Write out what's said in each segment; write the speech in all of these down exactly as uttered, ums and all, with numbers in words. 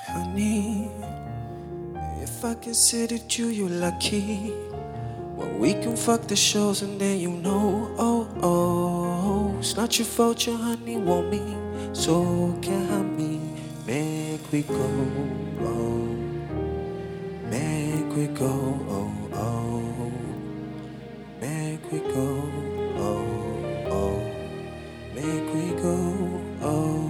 Honey, if I considered you, you're lucky. Well, we can fuck the shows and then you know, oh, oh, it's not your fault your honey want me, so can have me. Make we go, oh, make we go, oh, oh, make we go, oh, oh, make we go, oh.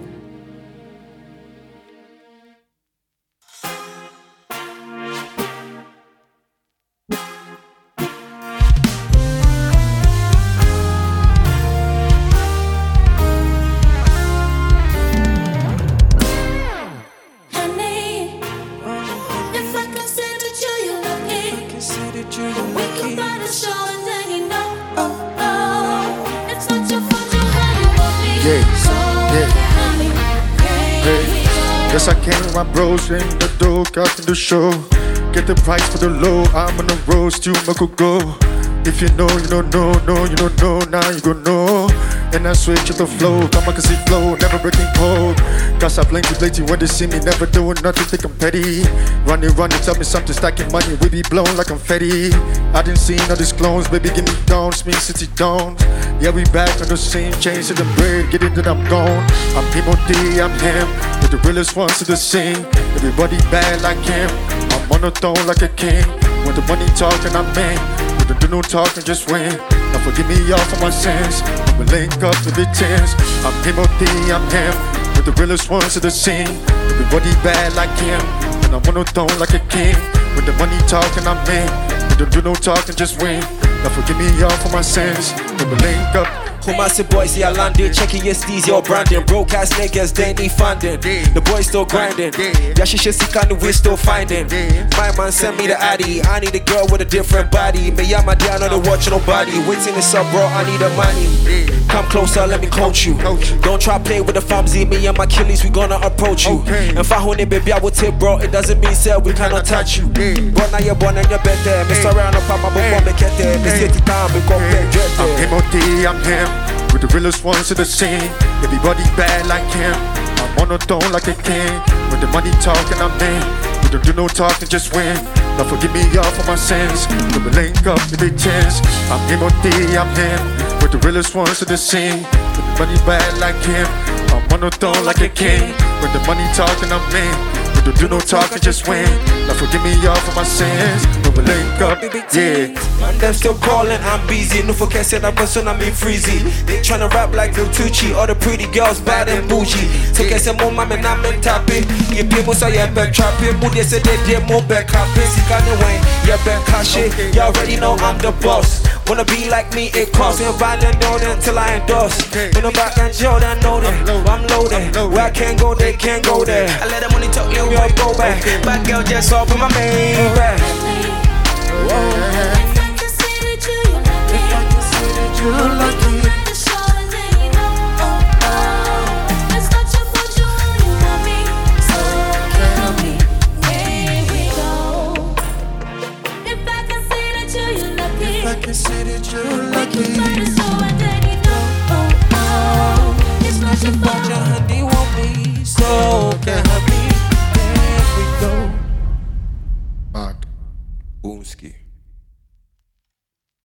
Yes, I came with my bros in the door, got in the show. Get the price for the low, I'm on the road, still make it go. If you know, you don't know, no, you don't know, now you gon' know. And I switch up the flow, come on, can see flow, never breaking code. Cause I plenty, plenty when they see me, never doing nothing, think I'm petty. Running, running, tell me something, stacking money, we be blown like confetti. I didn't see all these clones, baby, give me downs, me city downs. Yeah, we back on the scene, change to the bread, get it that I'm gone. I'm P M O D, I'm him, with the realest ones to the scene. Everybody bad like him, I'm on the throne like a king. When the money talking, I'm in. When the do no talking, just win. Now forgive me all for my sins. We link up to the tens. I'm P M O D, I'm him, with the realest ones to the scene. Everybody bad like him, and I'm on the throne like a king. When the money talking, I'm in. When the do no talking, just win. Now forgive me all for my sins. We link up. Who massive boys, see I landed. Checking your steez, your branding. Broke ass niggas, they need funding. The boys still grinding. Yeah, she should see kind of we still finding. My man sent me the addy. I need a girl with a different body. Me and my dad, I don't watch nobody. Waiting this up, bro, I need the money. Come closer, let me coach you. Don't try play with the famzy. Me and my killies, we gonna approach you. If I hold it, baby, I will take, bro. It doesn't mean say we cannot touch you. But now you're born and you're better. Miss around up, I'm a bomb, make it there. Miss it, time, we come back. I'm P M O D, I'm him. With the realest ones to the scene. Everybody bad like him, I'm on the throne like a king. When the money talking, I'm in. We don't do no talking, just win. Now forgive me all for my sins. When we link up in the tens. I'm P M O D, I'm him. With the realest ones to the scene. With the money bad like him, I'm on the throne like a king. When the money talking, I'm in. We don't do no talking, just win. Now forgive me all for my sins. When we link up, yeah. Man, them still calling, I'm busy. No for kissing, I'm person, I'm in freezy. They tryna rap like Lil Tucci. All the pretty girls bad and bougie. Take us a moment, and I'm in tapping. You people say you're back trapping. But they say they did more back capping. See, kind of way, you're back cashing. You already know I'm the boss. Wanna be like me, it costs. Ain't violent, know that until I endorse. When I'm back and Jordan, know that I'm loaded. Where I can't go, they can't go there. I let the money talk, you will go back. Bad girl just off with my main back. If I considered you, you're lucky.